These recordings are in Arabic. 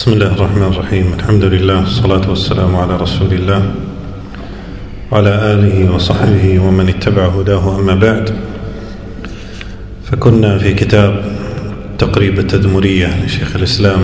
بسم الله الرحمن الرحيم. الحمد لله والصلاة والسلام على رسول الله وعلى آله وصحبه ومن اتبع هداه. أما بعد، فكنا في كتاب تقريب التدمرية لشيخ الإسلام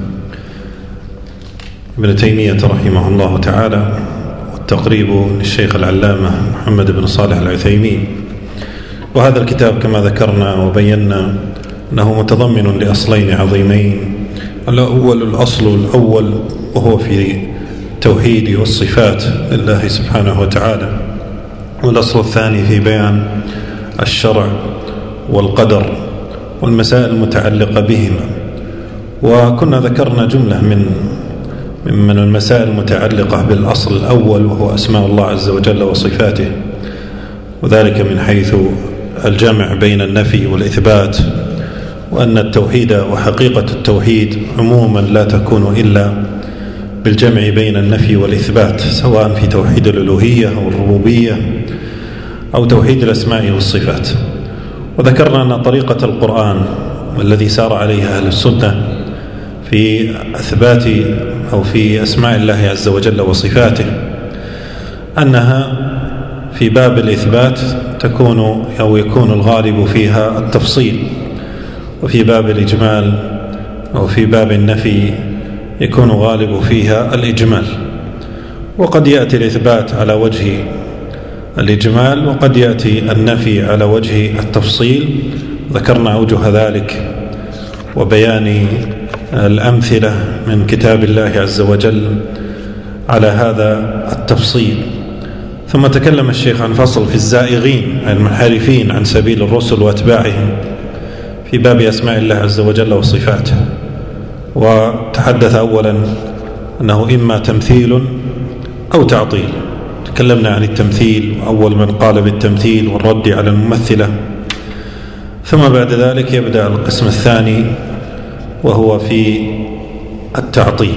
ابن تيمية رحمه الله تعالى، والتقريب للشيخ العلامة محمد بن صالح العثيمين. وهذا الكتاب كما ذكرنا وبينا أنه متضمن لأصلين عظيمين. الأصل الأول وهو في التوحيد والصفات لله سبحانه وتعالى، والأصل الثاني في بيان الشرع والقدر والمسائل المتعلقة بهما. وكنا ذكرنا جملة من المسائل المتعلقة بالأصل الأول، وهو أسماء الله عز وجل وصفاته، وذلك من حيث الجمع بين النفي والإثبات، وأن التوحيد وحقيقة التوحيد عموما لا تكون إلا بالجمع بين النفي والإثبات، سواء في توحيد الألوهية أو الربوبية أو توحيد الأسماء والصفات. وذكرنا أن طريقة القرآن الذي سار عليها أهل السنة في إثبات أو في أسماء الله عز وجل وصفاته أنها في باب الإثبات يكون الغالب فيها التفصيل، وفي باب الإجمال أو في باب النفي يكون غالب فيها الإجمال. وقد يأتي الإثبات على وجه الإجمال، وقد يأتي النفي على وجه التفصيل. ذكرنا أوجه ذلك وبيان الأمثلة من كتاب الله عز وجل على هذا التفصيل. ثم تكلم الشيخ عن فصل في الزائغين المنحرفين عن سبيل الرسل وأتباعهم في باب أسماء الله عز وجل وصفاته، وتحدث أولا أنه إما تمثيل أو تعطيل. تكلمنا عن التمثيل، وأول من قال بالتمثيل والرد على الممثلة. ثم بعد ذلك يبدأ القسم الثاني وهو في التعطيل،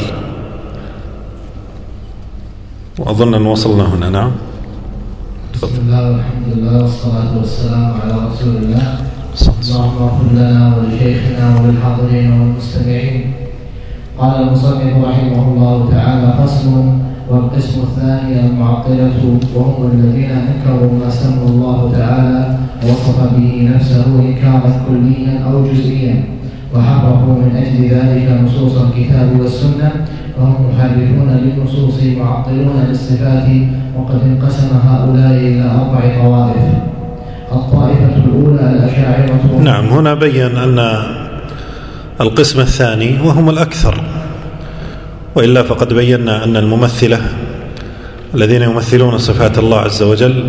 وأظن أن وصلنا هنا. نعم. بسم الله والحمد لله والصلاة والسلام على رسول الله. اللهم اغفر لنا ولشيخنا وللحاضرين والمستمعين. قال المصنف رحمه الله تعالى: فصل. والقسم الثاني المعطلة، وهم الذين انكروا ما سمى الله تعالى ووصف به نفسه انكارا كليا او جزئيا، وحرفوا من اجل ذلك نصوص الكتاب والسنه، وهم محرفون للنصوص معطلون للصفات. وقد انقسم هؤلاء الى 4 طوائف. الطائفة الأولى الأشاعرة. نعم، هنا بيّن أن القسم الثاني وهم الأكثر، وإلا فقد بيّنا أن الممثلة الذين يمثلون صفات الله عز وجل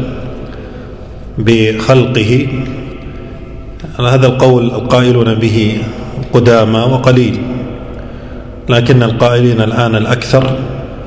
بخلقه، هذا القول القائلون به قدامى وقليل، لكن القائلين الآن الأكثر،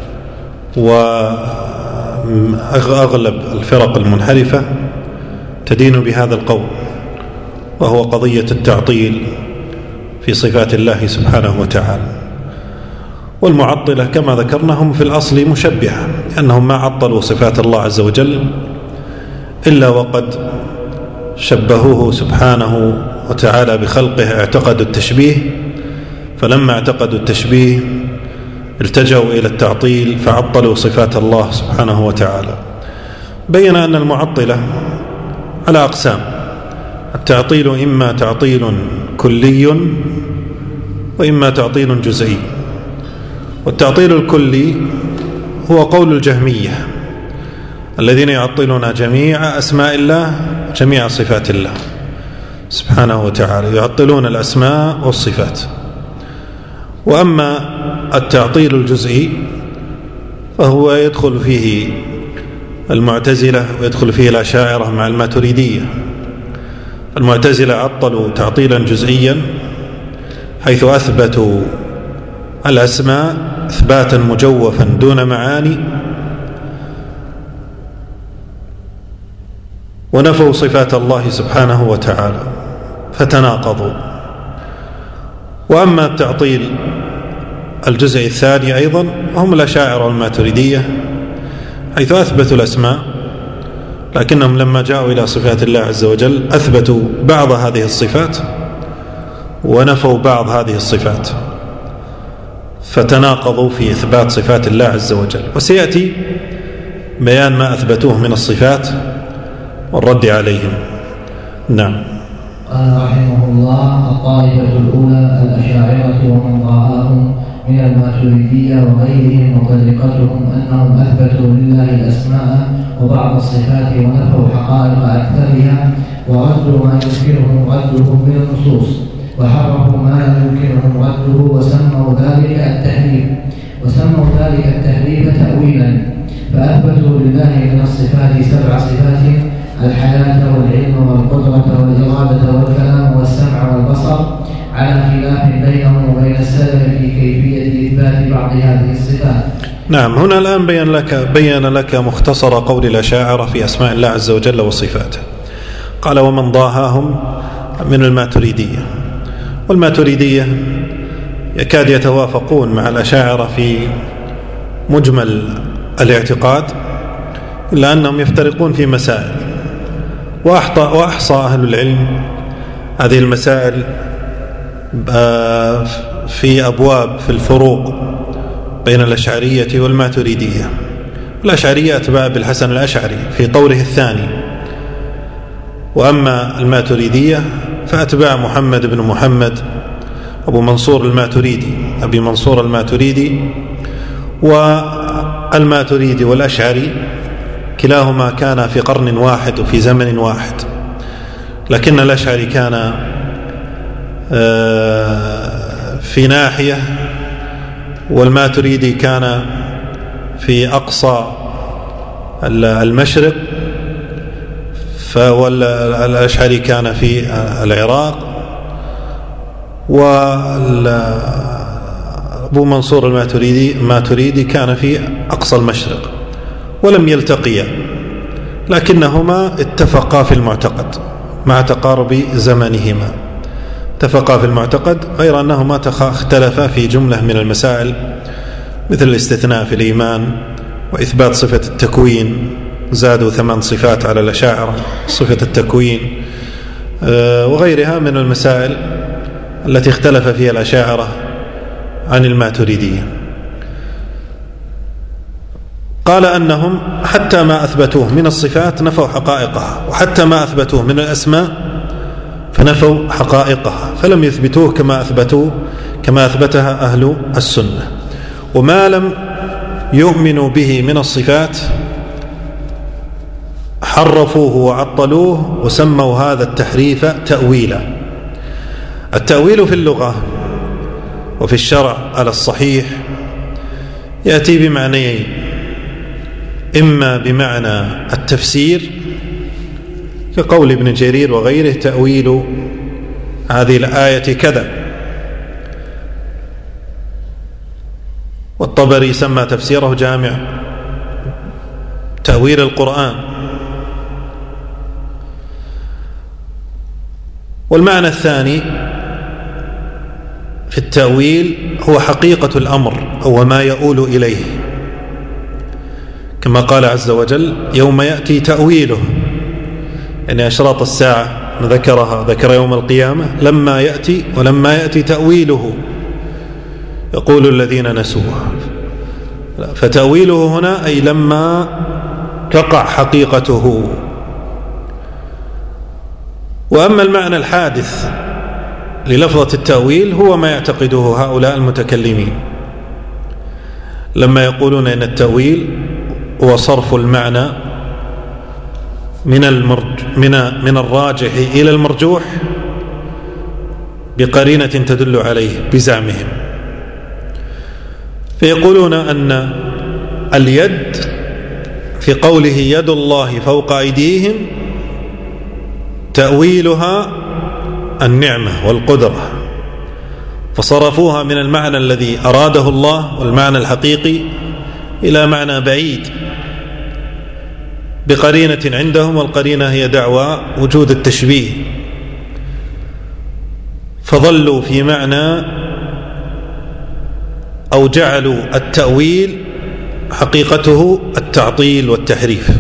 وأغلب الفرق المنحرفة تدين بهذا القول، وهو قضية التعطيل في صفات الله سبحانه وتعالى. والمعطلة كما ذكرناهم في الأصل مشبهة، أنهم ما عطلوا صفات الله عز وجل إلا وقد شبهوه سبحانه وتعالى بخلقه، اعتقدوا التشبيه، فلما اعتقدوا التشبيه التجأوا إلى التعطيل فعطلوا صفات الله سبحانه وتعالى. بين أن المعطلة على أقسام: التعطيل إما تعطيل كلي وإما تعطيل جزئي. والتعطيل الكلي هو قول الجهمية الذين يعطلون جميع أسماء الله، جميع صفات الله سبحانه وتعالى، يعطلون الأسماء والصفات. وأما التعطيل الجزئي فهو يدخل فيه المعتزلة ويدخل فيه الأشاعرة مع الماتريدية. المعتزلة عطلوا تعطيلا جزئيا حيث أثبتوا الأسماء إثباتا مجوفا دون معاني، ونفوا صفات الله سبحانه وتعالى فتناقضوا. وأما التعطيل الجزء الثاني أيضا هم الأشاعرة والماتريدية، حيث أثبتوا الأسماء، لكنهم لما جاءوا إلى صفات الله عز وجل أثبتوا بعض هذه الصفات ونفوا بعض هذه الصفات، فتناقضوا في إثبات صفات الله عز وجل. وسيأتي بيان ما أثبتوه من الصفات والرد عليهم. نعم. قال رحمه الله: الطائفة الأولى الأشاعرة ومن ضاهاهم من الماتريدية وغيرهم، وطريقتهم أنهم أثبتوا لله الأسماء وبعض الصفات ونفوا حقائق أكثرها، وردوا ما يمكنهم رده من النصوص، وحرفوا ما لا يمكنهم رده، وسموا ذلك التحريف تأويلا، فأثبتوا لله من الصفات 7 صفات: الحياة والعلم والقدرة والإرادة والكلام والسمع والبصر، على خلاف بينهم وبين السلف في كيفية إثبات بعض هذه الصفات. نعم. هنا الآن بين لك مختصر قول الأشاعرة في أسماء الله عز وجل وصفاته. قال: ومن ضاهاهم من الماتريدية. والماتريدية يكاد يتوافقون مع الأشاعرة في مجمل الاعتقاد، إلا أنهم يفترقون في مسائل، وأحصى أهل العلم هذه المسائل في أبواب في الفروق بين الأشعرية والماتريدية. الأشعرية أتباع بالحسن الأشعري في قوله الثاني، وأما الماتريدية فأتباع محمد بن محمد أبي منصور الماتريدي. والماتريدي والأشعري كلاهما كان في قرن واحد وفي زمن واحد، لكن الأشعري كان في ناحية، والماتريدي كان في أقصى المشرق، والأشعري كان في العراق، وأبو منصور الماتريدي كان في أقصى المشرق، ولم يلتقيا، لكنهما اتفقا في المعتقد مع تقارب زمنهما. اتفقا في المعتقد، غير أنهما اختلفا في جملة من المسائل، مثل الاستثناء في الإيمان، وإثبات صفة التكوين. زادوا 8 صفات على الأشاعرة، صفة التكوين، وغيرها من المسائل التي اختلف فيها الأشاعرة عن الماتريدية. قال أنهم حتى ما أثبتوه من الصفات نفوا حقائقها، وحتى ما أثبتوه من الأسماء فنفوا حقائقها، فلم يثبتوه كما أثبتها أهل السنة. وما لم يؤمنوا به من الصفات حرفوه وعطلوه، وسموا هذا التحريف تأويلا. التأويل في اللغة وفي الشرع على الصحيح يأتي بمعنيين: إما بمعنى التفسير كقول ابن جرير وغيره: تأويل هذه الآية كذا. والطبري سمى تفسيره جامع تأويل القرآن. والمعنى الثاني في التأويل هو حقيقة الأمر أو ما يؤول إليه، كما قال عز وجل: يوم يأتي تأويله، يعني أشراط الساعة ذكر يوم القيامة لما يأتي، ولما يأتي تأويله يقول الذين نسوه. فتأويله هنا أي لما تقع حقيقته. وأما المعنى الحادث للفظة التأويل هو ما يعتقده هؤلاء المتكلمين لما يقولون إن التأويل هو صرف المعنى من الراجح إلى المرجوح بقرينة تدل عليه بزعمهم. فيقولون أن اليد في قوله يد الله فوق أيديهم تأويلها النعمة والقدرة، فصرفوها من المعنى الذي أراده الله والمعنى الحقيقي إلى معنى بعيد بقرينة عندهم، والقرينة هي دعوى وجود التشبيه، فظلوا في معنى أو جعلوا التأويل حقيقته التعطيل والتحريف.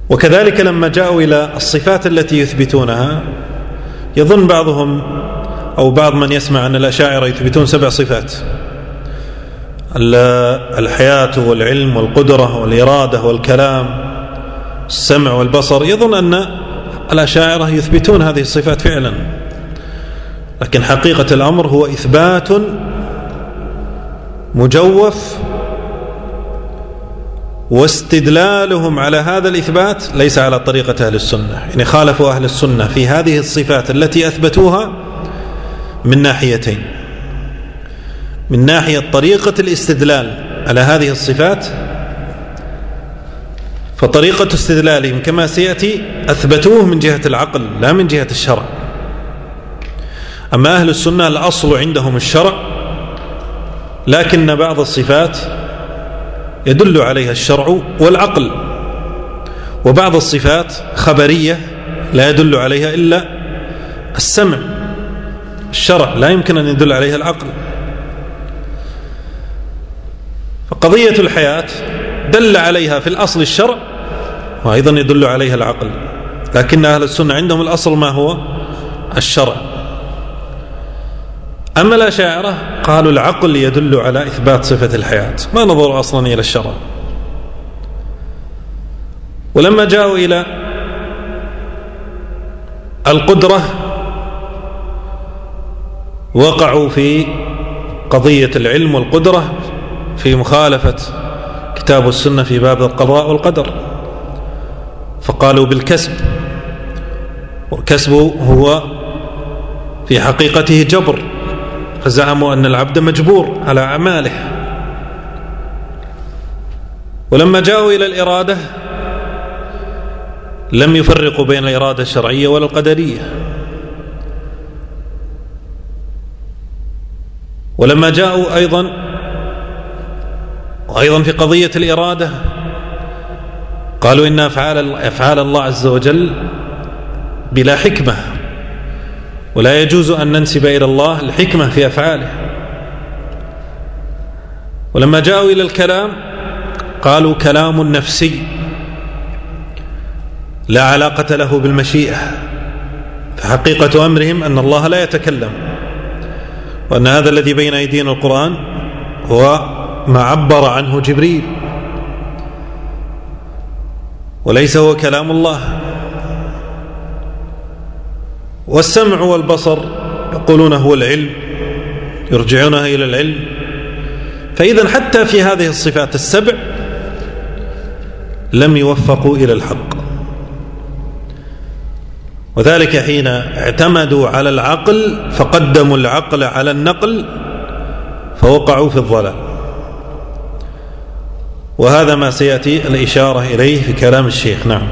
وكذلك لما جاءوا إلى الصفات التي يثبتونها يظن بعضهم أو بعض من يسمع أن الأشاعرة يثبتون 7 صفات: الحياة والعلم والقدرة والإرادة والكلام السمع والبصر، يظن أن الأشاعرة يثبتون هذه الصفات فعلا، لكن حقيقة الأمر هو إثبات مجوف، واستدلالهم على هذا الإثبات ليس على طريقة أهل السنة. يعني خالفوا أهل السنة في هذه الصفات التي أثبتوها من ناحيتين: من ناحية طريقة الاستدلال على هذه الصفات، فطريقة استدلالهم كما سيأتي أثبتوه من جهة العقل لا من جهة الشرع. أما أهل السنة الأصل عندهم الشرع، لكن بعض الصفات يدل عليها الشرع والعقل، وبعض الصفات خبرية لا يدل عليها إلا السمع. الشرع لا يمكن أن يدل عليها العقل. فقضية الحياة دل عليها في الأصل الشرع، وأيضا يدل عليها العقل، لكن أهل السنة عندهم الأصل ما هو الشرع. أما الأشاعرة قالوا العقل يدل على إثبات صفة الحياة، ما نظروا أصلا إلى الشرع. ولما جاءوا إلى القدرة وقعوا في قضية العلم والقدرة في مخالفة كتاب السنة في باب القضاء والقدر، فقالوا بالكسب، والكسب هو في حقيقته جبر، فزعموا أن العبد مجبور على أعماله. ولما جاءوا إلى الإرادة لم يفرقوا بين الإرادة الشرعية ولا القدرية. ولما جاءوا أيضا في قضية الإرادة قالوا إن أفعال الله عز وجل بلا حكمة، ولا يجوز أن ننسب إلى الله الحكمة في أفعاله. ولما جاءوا إلى الكلام قالوا كلام نفسي لا علاقة له بالمشيئة، فحقيقة أمرهم أن الله لا يتكلم، وأن هذا الذي بين أيدينا القرآن هو ما عبر عنه جبريل وليس هو كلام الله. والسمع والبصر يقولون هو العلم، يرجعونها إلى العلم. فإذا حتى في هذه الصفات السبع لم يوفقوا إلى الحق، وذلك حين اعتمدوا على العقل فقدموا العقل على النقل فوقعوا في الضلال. وهذا ما سيأتي الإشارة إليه في كلام الشيخ. نعم.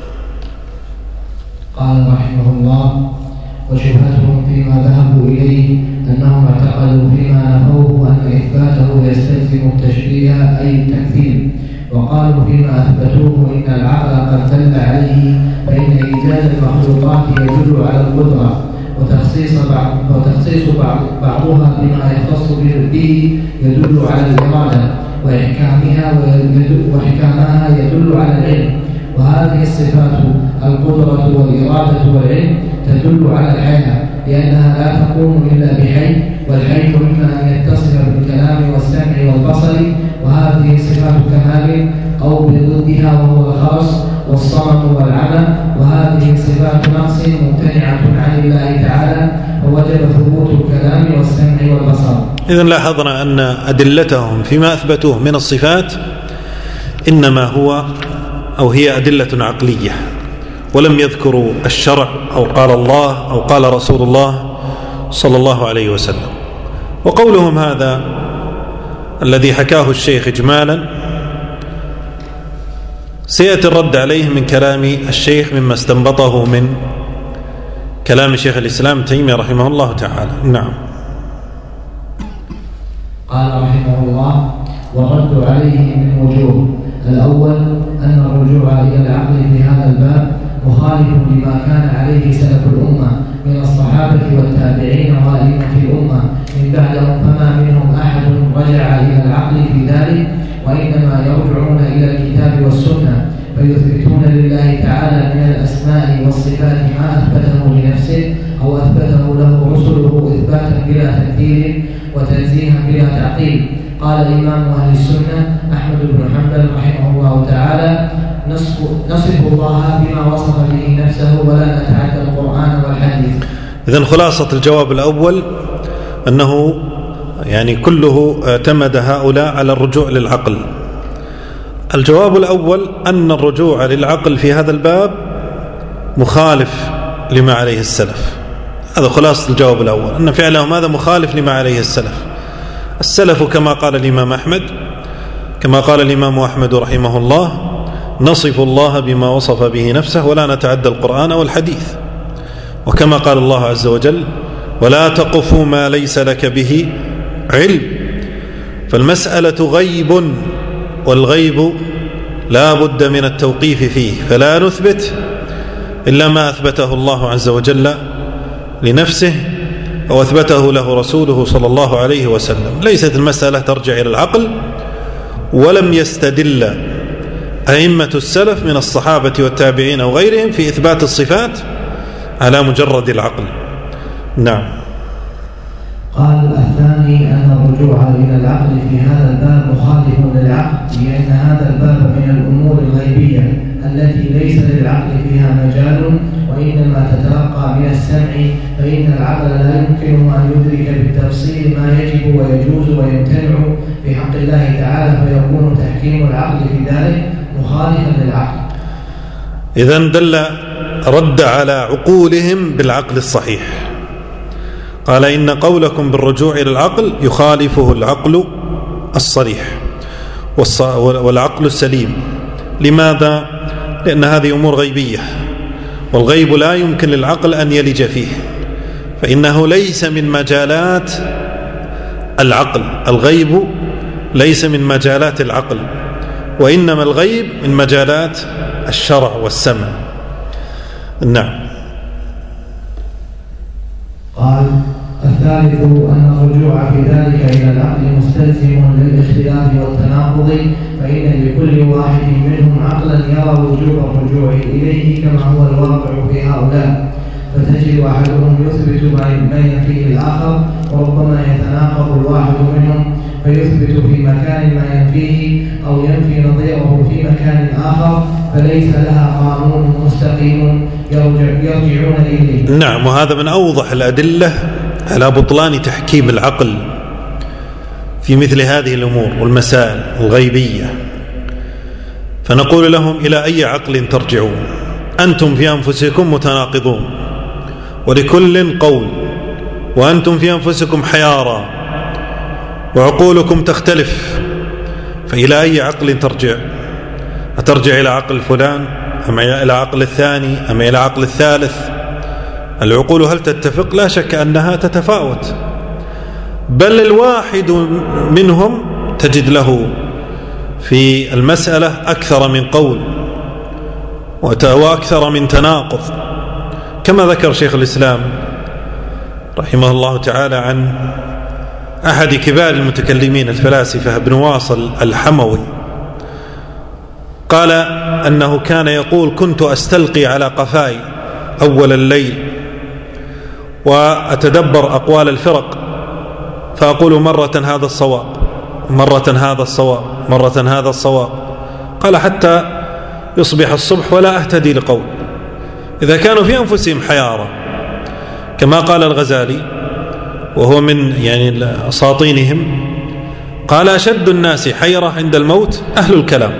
قال رحمه الله: وشبهتهم فيما ذهبوا إليه أنهم اعتقدوا فيما نفوه أن إثباته يستلزم التشبيه أي التمثيل، وقالوا فيما أثبتوه إن العقل قد دل عليه، فإن إيجاد المخلوقات يدل على القدرة، وتخصيص بعضها بما يختص به يدل على الإرادة، وإحكامها يدل على العلم. وهذه الصفات القدرة والإرادة والعلم تدل على الحياة، لأنها لا تقوم إلا بحي، والحي إما أن يتصل بالكلام والسمع والبصر، وهذه صفات كمال، أو بضدها وهو الخاص والصمم والعمى، وهذه صفات نقص ممتنعة عن الله تعالى، ووجب ثبوت الكلام والسمع والبصر. إذن لاحظنا أن أدلتهم فيما أثبتوه من الصفات إنما هي أدلة عقلية، ولم يذكروا الشرع أو قال الله أو قال رسول الله صلى الله عليه وسلم. وقولهم هذا الذي حكاه الشيخ إجمالا سيأتي الرد عليه من كلام الشيخ مما استنبطه من كلام شيخ الإسلام تيمية رحمه الله تعالى. نعم. قال رحمه الله: والرد عليه من وجوه. الأول أن الرجوع إلى العقل في هذا الباب مخالف لما كان عليه سلف الأمة من الصحابة والتابعين وأئمة الأمة من بعدهم، فما منهم أحد رجع إلى العقل في ذلك، وإنما يرجعون إلى الكتاب والسنة فيثبتون لله تعالى من الأسماء والصفات ما أثبته لنفسه أو أثبته له رسله إثباتا بلا تمثيل وتنزيها بلا تعطيل. قال الإمام أهل السنة أحمد بن حنبل رحمه الله تعالى: نصف الله بما وصف به نفسه ولا نتعدى القرآن والحديث. إذن خلاصة الجواب الأول أنه يعني كله اعتمد هؤلاء على الرجوع للعقل. الجواب الأول أن الرجوع للعقل في هذا الباب مخالف لما عليه السلف. هذا خلاصة الجواب الأول، أن فعلهم هذا مخالف لما عليه السلف. السلف كما قال الإمام أحمد، كما قال الإمام أحمد رحمه الله: نصف الله بما وصف به نفسه ولا نتعدى القرآن والحديث. وكما قال الله عز وجل: ولا تقف ما ليس لك به علم. فالمسألة غيب، والغيب لا بد من التوقيف فيه، فلا نثبت إلا ما أثبته الله عز وجل لنفسه أو أثبته له رسوله صلى الله عليه وسلم. ليست المسألة ترجع إلى العقل، ولم يستدل أئمة السلف من الصحابة والتابعين أو غيرهم في إثبات الصفات على مجرد العقل. نعم. قال الثاني أن الرجوع إلى العقل في هذا الباب مخالف للعقل، لأن هذا الباب من الأمور الغيبية التي ليس للعقل فيها مجال، وإنما تتلقى من السمع، فإن العقل لا يمكنه أن يدرك بالتفصيل ما يجب ويجوز ويمتنع في حق الله تعالى، فيكون تحكيم العقل في ذلك مخالفا للعقل. إذن رد على عقولهم بالعقل الصحيح. قال: إن قولكم بالرجوع إلى العقل يخالفه العقل الصريح والعقل السليم. لماذا؟ لأن هذه أمور غيبية، والغيب لا يمكن للعقل أن يلج فيه، فإنه ليس من مجالات العقل. الغيب ليس من مجالات العقل، وإنما الغيب من مجالات الشرع والسمع. نعم. قال الثالث أن الرجوع في ذلك إلى العقل مستلزم للاختلاف والتناقض، فإن لكل واحد منهم عقلا يرى وجوب الرجوع إليه كما هو الواقع في هؤلاء، فتجد أحدهم يثبت ما ينفيه الآخر، وربما يتناقض الواحد منهم فيثبت في مكان ما ينفيه أو ينفي نظيره في مكان آخر، فليس لها قانون مستقيم يرجعون إليه. نعم، وهذا من أوضح الأدلة على بطلان تحكيم العقل في مثل هذه الأمور والمسائل الغيبية. فنقول لهم: إلى أي عقل ترجعون؟ أنتم في أنفسكم متناقضون، ولكل قول، وأنتم في أنفسكم حيارى، وعقولكم تختلف، فإلى أي عقل ترجع؟ أترجع إلى عقل فلان أم إلى عقل الثاني أم إلى عقل الثالث؟ العقول هل تتفق؟ لا شك أنها تتفاوت، بل الواحد منهم تجد له في المسألة أكثر من قول وأكثر من تناقض، كما ذكر شيخ الإسلام رحمه الله تعالى عن أحد كبار المتكلمين الفلاسفة ابن واصل الحموي، قال أنه كان يقول: كنت أستلقي على قفاي أول الليل وأتدبر أقوال الفرق، فأقول مرة هذا الصواب، مرة هذا الصواب، مرة هذا الصواب. قال: حتى يصبح الصبح ولا أهتدي لقول. إذا كانوا في أنفسهم حيارى، كما قال الغزالي وهو من أساطينهم، قال: أشد الناس حيرة عند الموت أهل الكلام.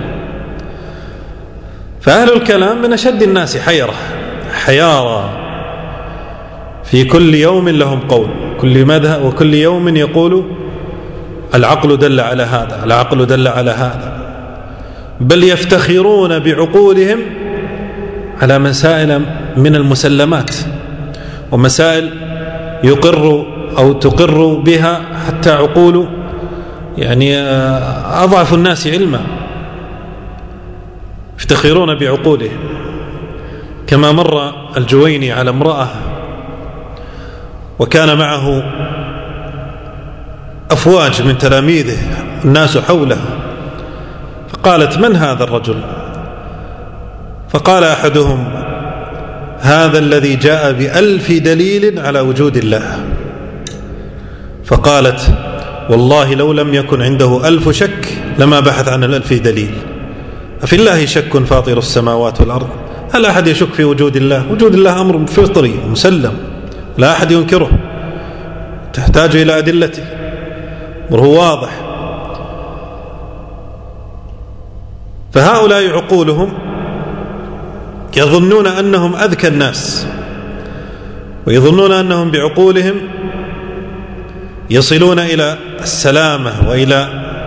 فأهل الكلام من أشد الناس حيارى في كل يوم لهم قول، كل مذهب وكل يوم يقول العقل دل على هذا، العقل دل على هذا، بل يفتخرون بعقولهم على مسائل من المسلمات، ومسائل يقر أو تقر بها حتى عقول أضعف الناس علما، يفتخرون بعقولهم. كما مر الجويني على امرأة وكان معه أفواج من تلاميذه الناس حوله، فقالت: من هذا الرجل؟ فقال أحدهم: هذا الذي جاء ب1000 دليل على وجود الله. فقالت والله لو لم يكن عنده 1000 شك لما بحث عن 1000 دليل. أفي الله شك فاطر السماوات والأرض؟ هل أحد يشك في وجود الله؟ وجود الله أمر فطري مسلم لا أحد ينكره، تحتاج إلى أدلته، وهو واضح. فهؤلاء عقولهم يظنون أنهم أذكى الناس، ويظنون أنهم بعقولهم يصلون إلى السلامة وإلى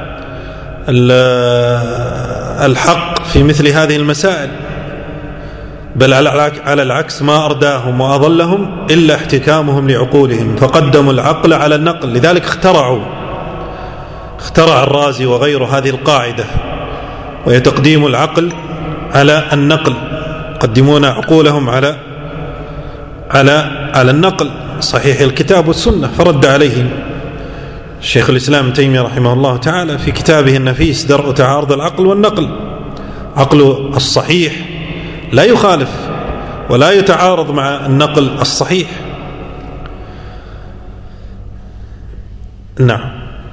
الحق في مثل هذه المسائل، بل على العكس ما أرداهم وأضلهم إلا احتكامهم لعقولهم، فقدموا العقل على النقل. لذلك اخترع الرازي وغيره هذه القاعدة، وهي تقديم العقل على النقل، يقدمون عقولهم على النقل صحيح الكتاب والسنة. فرد عليهم الشيخ الإسلام ابن تيمية رحمه الله تعالى في كتابه النفيس درء تعارض العقل والنقل. عقل الصحيح لا يخالف ولا يتعارض مع النقل الصحيح. نعم.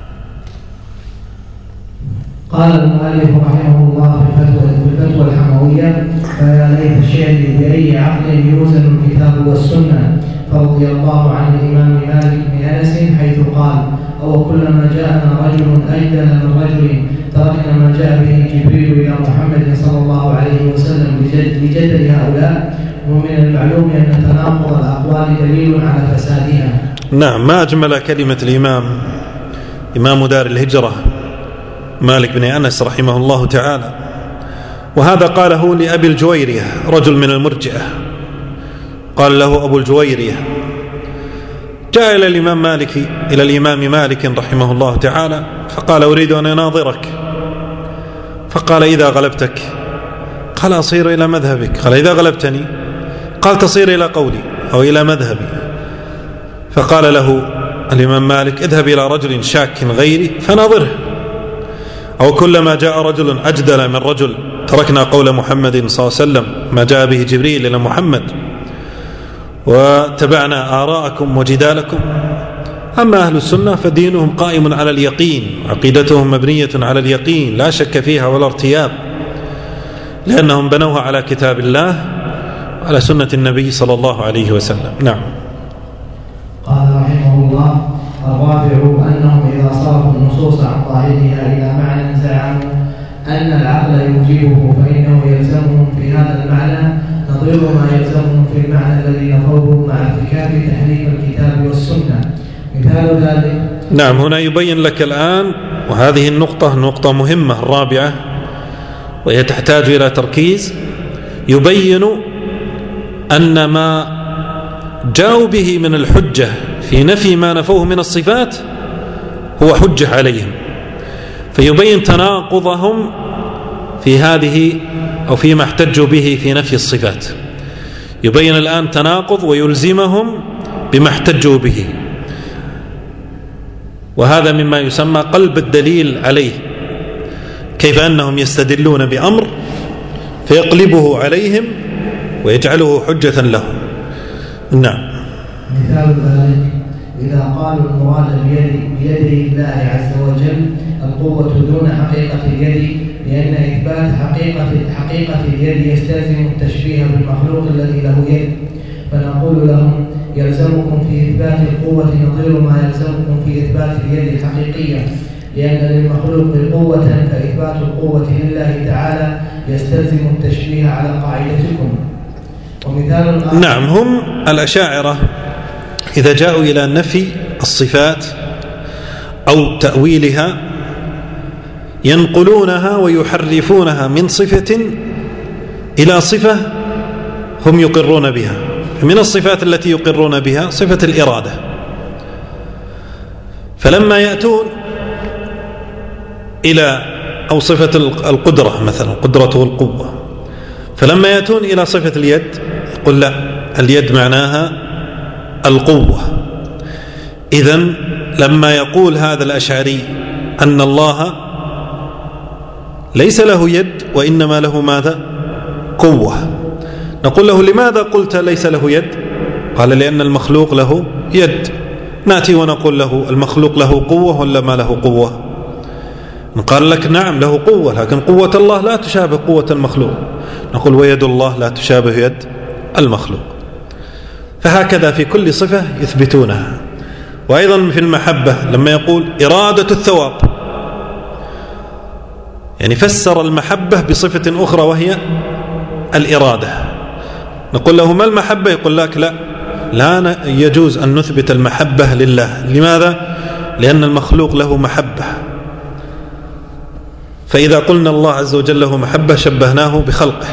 قال المؤلف رحمه الله في الفتوى الحموية: فيا ليت الشعر بأي عقل يوزن الكتاب والسنة. فرضي الله عن الإمام مالك بن أنس حيث قال: أو كلما جاءنا رجل أجدل من رجل تركنا ما جاء به جبريل إلى محمد صلى الله عليه وسلم لجدل هؤلاء. ومن المعلوم أن تناقض الأقوال دليل على فسادها. نعم. ما أجمل كلمة الإمام إمام دار الهجرة مالك بن أنس رحمه الله تعالى. وهذا قاله لأبي الجويرية رجل من المرجئة، قال له أبو الجويرية: جاء إلى الإمام مالك رحمه الله تعالى فقال: أريد أن أناظرك. فقال: إذا غلبتك. قال: أصير إلى مذهبك. قال: إذا غلبتني. قال: تصير إلى قولي أو إلى مذهبي. فقال له الإمام مالك: اذهب إلى رجل شاك غيري فناظره. أو كلما جاء رجل أجدل من رجل تركنا قول محمد صلى الله عليه وسلم ما جاء به جبريل إلى محمد واتبعنا آراءكم وجدالكم. أما أهل السنة فدينهم قائم على اليقين، عقيدتهم مبنية على اليقين لا شك فيها ولا ارتياب، لأنهم بنوها على كتاب الله وعلى سنة النبي صلى الله عليه وسلم. نعم. قال رحمه الله: الرابع أنهم إذا صرفوا النصوص عن ظاهرها إلى معنى زعموا أن العقل يوجبه فإنه يلزمهم في هذا المعنى نظير ما يلزمهم في المعنى الذي نفوه مع ارتكاب تحريف الكتاب والسنة. مثال ذلك. نعم. هنا يبين لك الآن، وهذه النقطة نقطة مهمة الرابعة وهي تحتاج إلى تركيز، يبين أن ما جاءوا به من الحجة في نفي ما نفوه من الصفات هو حجة عليهم، فيبين تناقضهم في هذه أو فيما احتجوا به في نفي الصفات. يبين الآن تناقض ويلزمهم بما احتجوا به، وهذا مما يسمى قلب الدليل عليه، كيف أنهم يستدلون بأمر فيقلبه عليهم ويجعله حجة لهم. نعم. مثال ذلك: إذا قالوا المراد بيد الله عز وجل القوة دون حقيقة اليد، لأن إثبات حقيقة اليد يستلزم التشبيه بالمخلوق الذي له يد، فنقول لهم: يلزمكم في إثبات القوة نظير ما يلزمكم في إثبات اليد الحقيقية، لأن للمخلوق قوة فإثبات القوة لله تعالى يستلزم التشبيه على قاعدتكم. ومثال آخر. نعم. هم الأشاعرة إذا جاءوا إلى نفي الصفات أو تأويلها ينقلونها ويحرفونها من صفة إلى صفة هم يقرون بها. من الصفات التي يقرون بها صفة الإرادة، فلما يأتون إلى أو صفة القدرة مثلا القدرة والقوة، فلما يأتون إلى صفة اليد يقول لا، اليد معناها القوة. إذن لما يقول هذا الأشعري أن الله ليس له يد وإنما له ماذا؟ قوة، نقول له لماذا قلت ليس له يد؟ قال لأن المخلوق له يد. نأتي ونقول له المخلوق له قوة ولا ما له قوة؟ قال لك نعم له قوة، لكن قوة الله لا تشابه قوة المخلوق. نقول ويد الله لا تشابه يد المخلوق. فهكذا في كل صفة يثبتونها. وأيضا في المحبة لما يقول إرادة الثواب، يعني فسر المحبة بصفة أخرى وهي الإرادة. نقول له ما المحبة؟ يقول لك لا يجوز أن نثبت المحبة لله. لماذا؟ لأن المخلوق له محبة، فإذا قلنا الله عز وجل له محبة شبهناه بخلقه.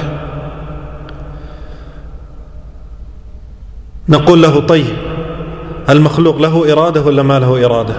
نقول له طيب المخلوق له إرادة ولا ما له إرادة؟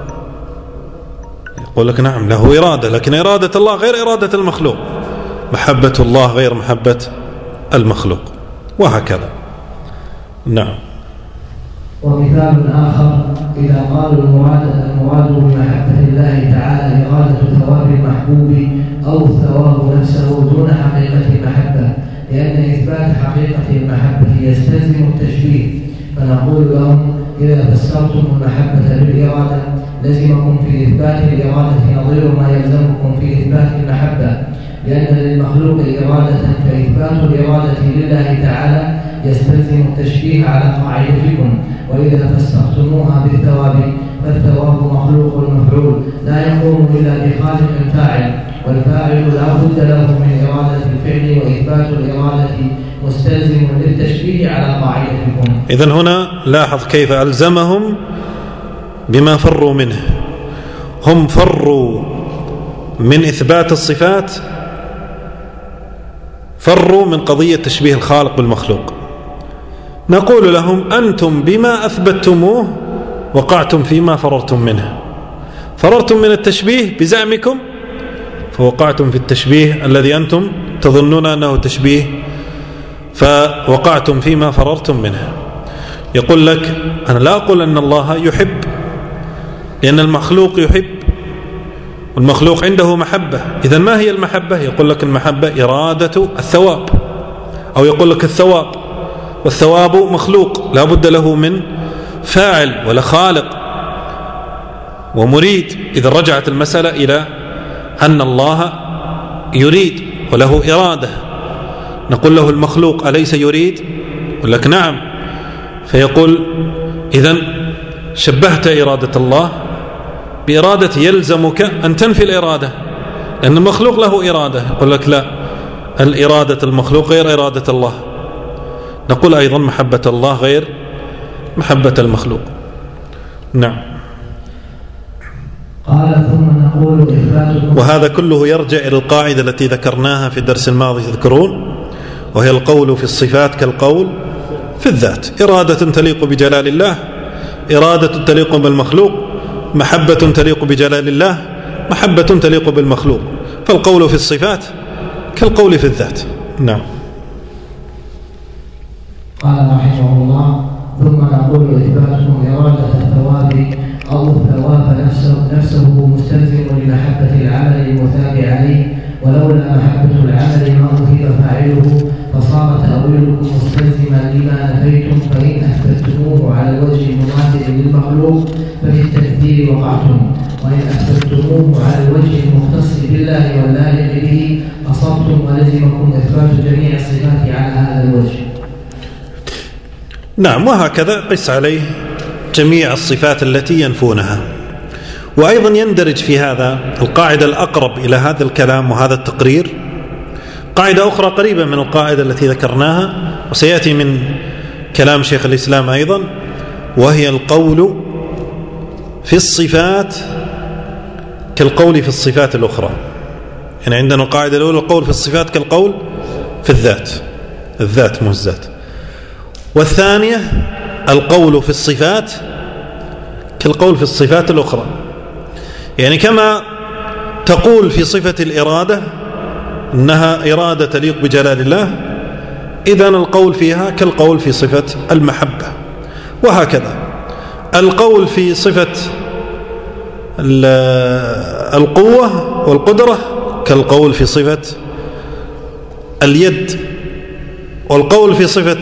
يقول لك نعم له إرادة، لكن إرادة الله غير إرادة المخلوق، محبة الله غير محبة المخلوق، وهكذا. نعم. ومثال آخر إذا قالوا المراد بمحبة الله تعالى إرادة ثواب المحبوب أو ثواب نفسه دون حقيقة المحبة، لأن إثبات حقيقة المحبة يستلزم التشبيه، فنقول لهم إذا فسرتم المحبة بالإرادة لزمكم في إثبات الإرادة نظير ما يلزمكم في إثبات المحبة، لأن للمخلوق إرادة فإثبات الإرادة لله تعالى يستلزم التشبيه على قاعدتكم. وإذا فسرتموها بالثواب فالثواب مخلوق المفعول لا يقوم إلا بخالق الفاعل، والفاعل لا بد له من إرادة الفعل، وإثبات الإرادة مستلزم للتشبيه على قاعدتكم. إذن هنا لاحظ كيف ألزمهم بما فروا منه. هم فروا من إثبات الصفات، فروا من قضية تشبيه الخالق بالمخلوق. نقول لهم أنتم بما أثبتتموه وقعتم فيما فررتم منه. فررتم من التشبيه بزعمكم فوقعتم في التشبيه الذي أنتم تظنون أنه تشبيه، فوقعتم فيما فررتم منه. يقول لك أنا لا أقول أن الله يحب، لأن المخلوق يحب والمخلوق عنده محبة. إذن ما هي المحبة؟ يقول لك المحبة إرادة الثواب، أو يقول لك الثواب، والثواب مخلوق لا بد له من فاعل ولا خالق ومريد. إذا رجعت المسألة إلى أن الله يريد وله إرادة. نقول له المخلوق أليس يريد؟ يقول لك نعم. فيقول إذن شبهت إرادة الله بإرادة يلزمك أن تنفي الإرادة، لأن المخلوق له إرادة. يقول لك لا، الإرادة المخلوق غير إرادة الله. نقول أيضا محبة الله غير محبة المخلوق. نعم. قال ثم نقول إثبات. وهذا كله يرجع إلى القاعدة التي ذكرناها في الدرس الماضي تذكرون، وهي القول في الصفات كالقول في الذات. إرادة تليق بجلال الله، إرادة تليق بالمخلوق، محبة تليق بجلال الله، محبة تليق بالمخلوق. فالقول في الصفات كالقول في الذات. نعم. قال رحمه الله ثم نقول إثباتهم إرادة الثواب أو الثواب نفسه مستلزم لمحبة العمل المثاب عليه، ولولا محبة العمل ما أثيب فاعله فصار تأويلكم مستلزما لما نفيتم، فإن أثبتموه على الوجه المماثل للمخلوق ففي التكذيب وقعتم، وإن أثبتموه على الوجه المختص بالله واللائق به أصبتم، ولزمكم إثبات جميع الصفات على هذا الوجه. نعم. وهكذا قس عليه جميع الصفات التي ينفونها. وأيضا يندرج في هذا القاعدة الأقرب إلى هذا الكلام وهذا التقرير قاعدة أخرى قريبة من القاعدة التي ذكرناها، وسيأتي من كلام شيخ الإسلام أيضا، وهي القول في الصفات كالقول في الصفات الأخرى. يعني عندنا القاعدة الأولى القول في الصفات كالقول في الذات، الذات مو الذات. والثانية القول في الصفات كالقول في الصفات الأخرى. يعني كما تقول في صفة الإرادة إنها إرادة تليق بجلال الله، إذن القول فيها كالقول في صفة المحبة. وهكذا القول في صفة القوة والقدرة كالقول في صفة اليد والقول في صفة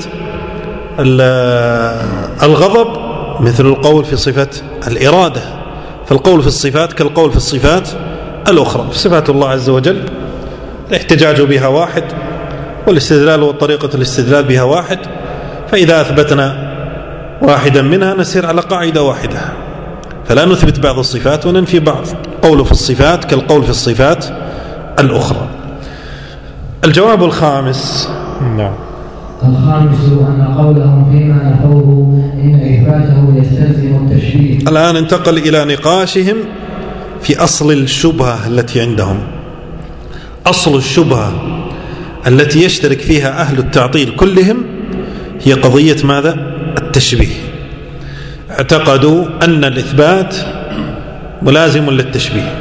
الغضب مثل القول في صفة الإرادة، فالقول في الصفات كالقول في الصفات الأخرى. صفات الله عز وجل الاحتجاج بها واحد، والاستدلال وطريقة الاستدلال بها واحد، فإذا أثبتنا واحدا منها نسير على قاعدة واحدة، فلا نثبت بعض الصفات وننفي بعض. قول في الصفات كالقول في الصفات الأخرى. الجواب الخامس. نعم. الخامس أن قولهم فيما نفوه إن إثباته يستلزم التشبيه. الآن انتقل إلى نقاشهم في أصل الشبهة التي عندهم. أصل الشبهة التي يشترك فيها أهل التعطيل كلهم هي قضية ماذا؟ التشبيه. اعتقدوا أن الإثبات ملازم للتشبيه.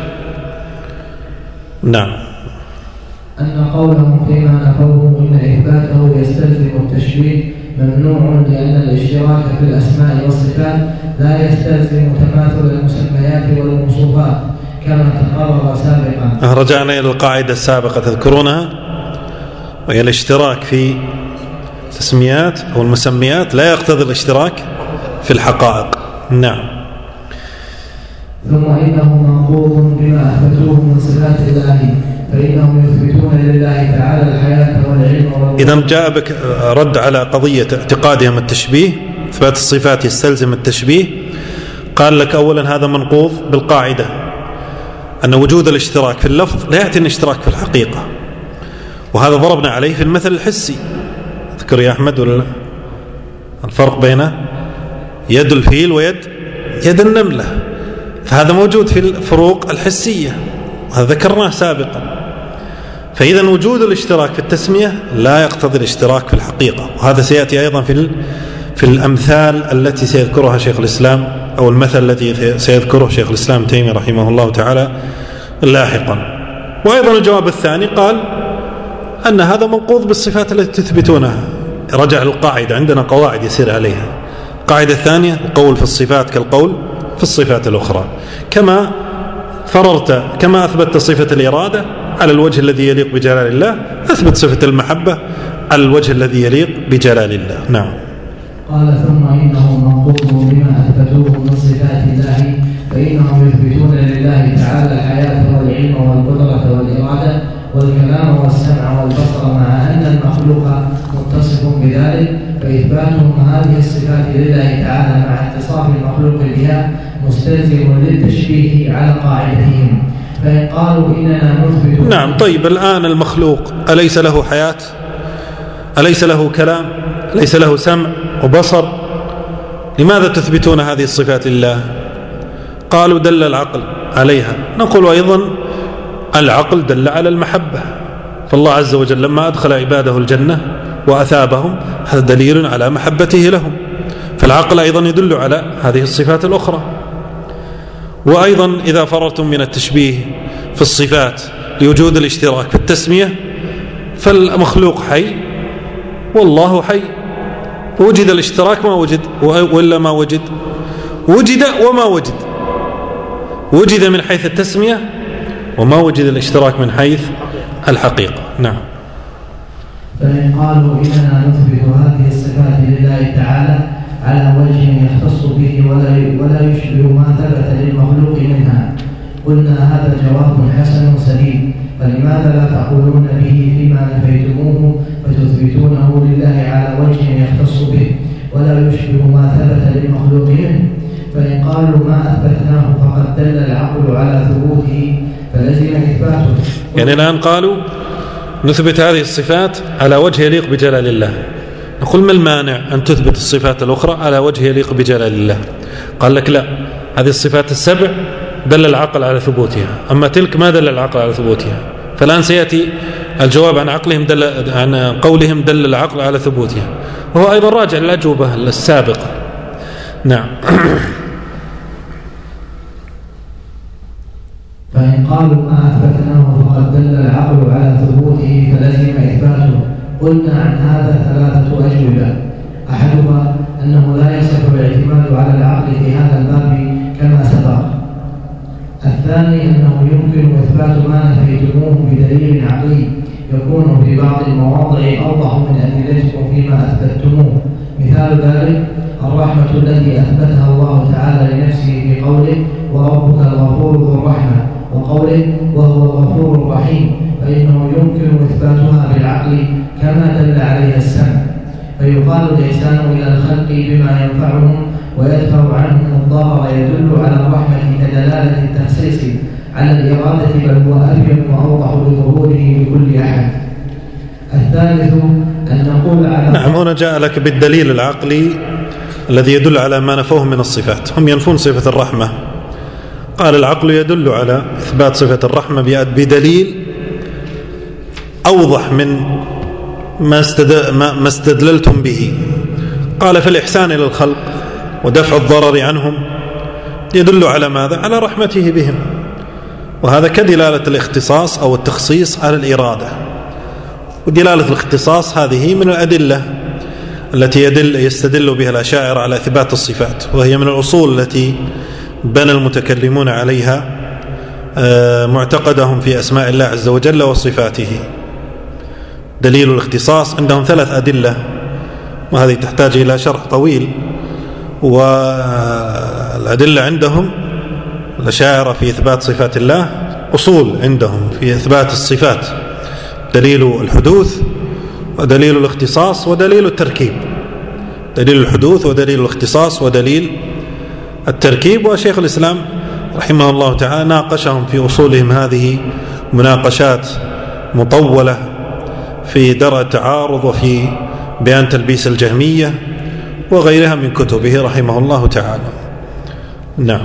نعم. أن قولهم فيما نفوه إن إثباته يستلزم التشبيه ممنوع، لأن الاشتراك في الأسماء والصفات لا يستلزم تماثل المسميات والموصوفات كما تقرر سابقا. رجعنا إلى القاعدة السابقة تذكرونها، وهي الاشتراك في التسميات أو المسميات لا يقتضي الاشتراك في الحقائق. نعم. ثم إنه منقوض بما أثبتوه من صفات الله، فإنهم يثبتون لله تعالى الحياة والعلم إذا جاء بك رد على قضية اعتقادهم التشبيه، إثبات الصفات يستلزم التشبيه. قال لك أولا هذا منقوض بالقاعدة أن وجود الاشتراك في اللفظ لا يأتي الاشتراك في الحقيقة، وهذا ضربنا عليه في المثل الحسي. اذكر يا أحمد ولا الفرق بين يد الفيل ويد النملة، فهذا موجود في الفروق الحسية وهذا ذكرناه سابقا. فإذا وجود الاشتراك في التسمية لا يقتضي الاشتراك في الحقيقة، وهذا سيأتي أيضا في الأمثال التي سيذكرها شيخ الإسلام، أو المثل الذي سيذكره شيخ الإسلام تيمية رحمه الله تعالى لاحقا. وأيضا الجواب الثاني قال أن هذا منقوض بالصفات التي تثبتونها. رجع القاعدة، عندنا قواعد يسير عليها. القاعدة الثانية القول في الصفات كالقول في الصفات الأخرى، كما أثبت صفة الإرادة على الوجه الذي يليق بجلال الله، أثبت صفة المحبة على الوجه الذي يليق بجلال الله. نعم. قال ثم إنه منقوض بما أثبتوه من صفات الله، فإنهم يثبتون لله تعالى الحياة والعلم والقدرة والإرادة والكلام والسمع والبصر، مع أن المخلوق متصف بذلك، فإثباتهم هذه الصفات لله تعالى مع اتصاف المخلوق بها مستلزم للتشبيه على قاعدتهم. فإن قالوا إننا نثبت. نعم. طيب الآن المخلوق أليس له حياة؟ أليس له كلام؟ أليس له سمع وبصر؟ لماذا تثبتون هذه الصفات لله؟ قالوا دل العقل عليها. نقول أيضا العقل دل على المحبة، فالله عز وجل لما أدخل عباده الجنة وأثابهم هذا دليل على محبته لهم، فالعقل أيضا يدل على هذه الصفات الأخرى. وأيضا إذا فررتم من التشبيه في الصفات لوجود الاشتراك في التسمية، فالمخلوق حي والله حي، وجد الاشتراك ما وجد ولا ما وجد، وجد وما وجد، وجد من حيث التسمية وما وجد الاشتراك من حيث الحقيقة. نعم. فإن قالوا إننا نثبت هذه الصفات لله تعالى على وجه يختص به ولا يشبه ما ثبت للمخلوق منها، قلنا هذا جواب حسن سليم، فلماذا لا تقولون به فيما نفيتموه فتثبتونه لله على وجه يختص به ولا يشبه ما ثبت للمخلوق منه؟ فإن قالوا ما أثبتناه فقد دل العقل على ثبوته فلزم إثباته. يعني الآن قالوا نثبت هذه الصفات على وجه يليق بجلال الله، نقول ما المانع أن تثبت الصفات الأخرى على وجه يليق بجلال الله؟ قال لك لا، هذه الصفات السبع دل العقل على ثبوتها، أما تلك ما دل العقل على ثبوتها. فالآن سيأتي الجواب عن عن قولهم دل العقل على ثبوتها، وهو أيضا راجع للأجوبة السابقة. نعم. فإن قالوا ما أثبتناه فقد دل العقل على ثبوته فلزم إثباته، قلنا عن هذا ثلاثة أجوبة. أحدها أنه لا يصح الاعتماد على العقل في هذا الباب كما سبق. الثاني أنه يمكن إثبات ما نفيتموه بدليل عقلي، يكون في بعض المواضع أوضح من أدلتكم فيما أثبتموه. مثال ذلك الرحمة التي أثبتها الله تعالى لنفسه في قوله وربك الغفور ذو الرحمة، وقوله وهو الغفور الرحيم، فإنه يمكن إثباتها بالعقل كما دل عليها السمع، فيقال الإحسان إلى الخلق بما ينفعهم ويدفع عنهم الضرر يدل على الرحمة كدلالة التخصيص على الإرادة، بل هو أبين وأوضح لظهوره لكل أحد. الثالث أن نقول على نعم، هنا جاء لك بالدليل العقلي الذي يدل على ما نفوه من الصفات. هم ينفون صفة الرحمة، قال العقل يدل على إثبات صفة الرحمة بدليل أوضح من ما استدللتم به. قال في الإحسان إلى الخلق ودفع الضرر عنهم يدل على ماذا؟ على رحمته بهم، وهذا كدلالة الاختصاص أو التخصيص على الإرادة. ودلالة الاختصاص هذه من الأدلة التي يستدل بها الأشاعرة على إثبات الصفات، وهي من الأصول التي بنى المتكلمون عليها معتقدهم في أسماء الله عز وجل وصفاته. دليل الاختصاص عندهم 3 أدلة، وهذه تحتاج إلى شرح طويل. والأدلة عندهم الأشاعرة في إثبات صفات الله أصول عندهم في إثبات الصفات: دليل الحدوث ودليل الاختصاص ودليل التركيب. دليل الحدوث ودليل الاختصاص ودليل التركيب. وشيخ الإسلام رحمه الله تعالى ناقشهم في أصولهم هذه مناقشات مطولة في درء التعارض وفي بيان تلبيس الجهمية وغيرها من كتبه رحمه الله تعالى. نعم.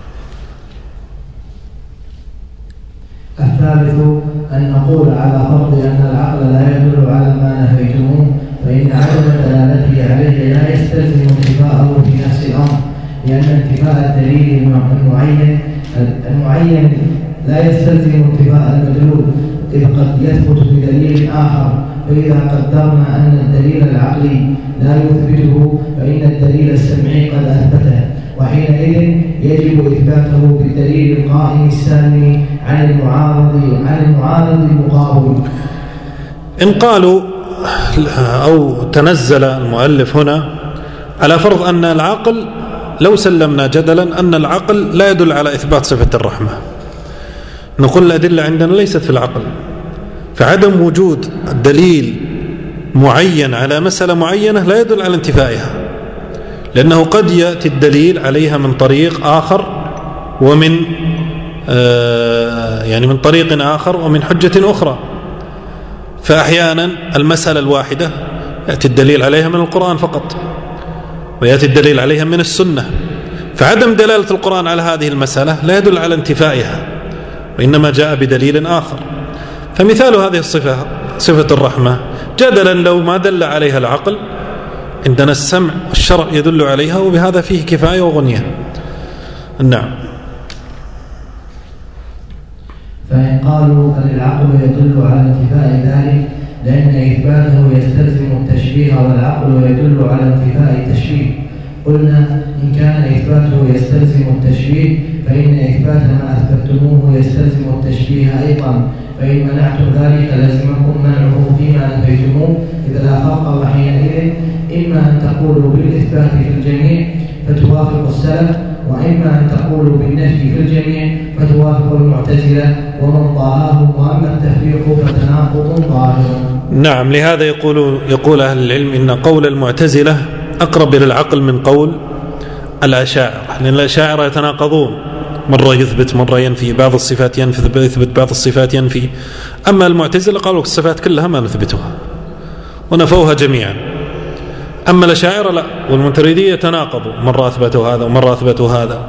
الثالث أن نقول على فرض أن العقل لا يدل على ما نفيتموه، فإن عدم دلالته عليه لا يستلزم انتفاءه في نفس الأمر، لأن انتفاء الدليل المعين لا يستلزم انتفاء المدلول، إذ قد يثبت بدليل آخر. فإذا قدرنا أن الدليل العقلي لا يثبته فإن الدليل السمعي قد أثبته، وحينئذ يجب إثباته بالدليل القائم السامي عن المعارض المقابل. إن قالوا أو تنزل المؤلف هنا على فرض أن العقل، لو سلمنا جدلا أن العقل لا يدل على إثبات صفة الرحمة، نقول الأدلة عندنا ليست في العقل، فعدم وجود الدليل معين على مسألة معينة لا يدل على انتفائها، لأنه قد يأتي الدليل عليها من طريق آخر ومن من طريق آخر ومن حجة أخرى. فأحيانا المسألة الواحدة يأتي الدليل عليها من القرآن فقط، ويأتي الدليل عليها من السنة، فعدم دلالة القرآن على هذه المسألة لا يدل على انتفائها، وإنما جاء بدليل آخر. فمثال هذه الصفة، صفة الرحمة، جدلا لو ما دل عليها العقل، عندنا السمع والشرع يدل عليها، وبهذا فيه كفاية وغنية. نعم. فإن قالوا أن العقل يدل على انتفاء ذلك لأن إثباته يستلزم التشبيه والعقل يدل على انتفاء التشبيه، قلنا إن كان إثباته يستلزم التشبيه فإن إثبات ما أثبتموه يستلزم التشبيه أيضا، فإن منعتم ذلك لازمكم منعه فيما نفيتموه، إذا لا فرق. وحينئذ إما أن تقولوا بالإثبات في الجميع فتوافق السلف، وإما أن تقولوا بالنفي في الجميع فتوافق المعتزلة ومن طاهاهم، وأما التفريق فتناقض ظاهر. نعم، لهذا يقول أهل العلم إن قول المعتزلة أقرب إلى العقل من قول الأشاعرة، لأن الأشاعرة يتناقضون، مرة يثبت مرة ينفي، بعض الصفات يثبت بعض الصفات ينفي. أما المعتزلة قالوا الصفات كلها ما نثبتها ونفوها جميعا. أما الأشاعرة لا، والماتريدية يتناقضوا، مرة أثبتوا هذا ومرة أثبتوا هذا.